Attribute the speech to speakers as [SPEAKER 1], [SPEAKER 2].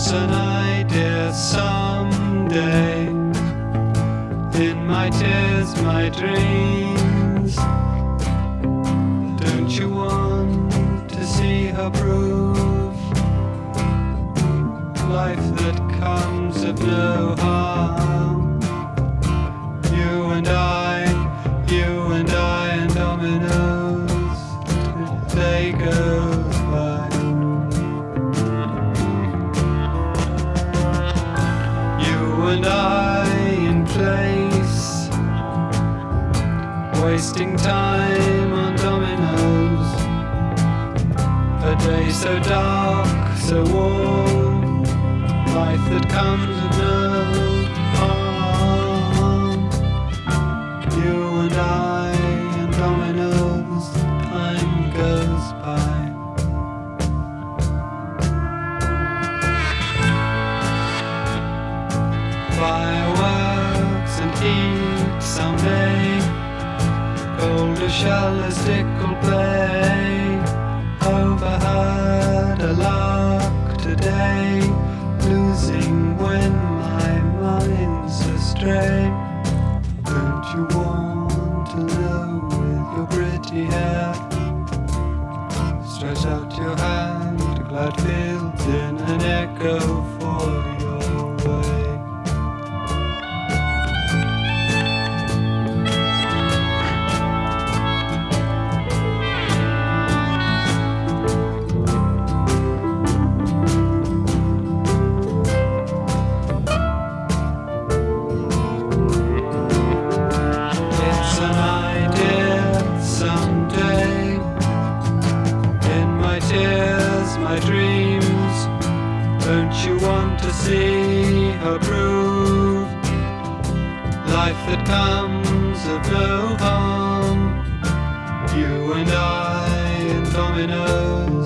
[SPEAKER 1] It's an idea someday. In my tears, my dreams. Don't you want to see her prove life that comes of no harm? You and I and dominoes, the day goes by. You and I in place, wasting time on dominoes. A day so dark, so warm, life that comes of no harm. You and I and dominoes, time goes by. Fireworks and heat someday, colder shell as Dick will play. Overheard a lark today, losing when my mind's astray. Don't you want to know with your pretty hair? Stretch out your hand to glad fields in an echo for your way. My dreams, don't you want to see her prove life that comes of no harm? You and I in dominoes.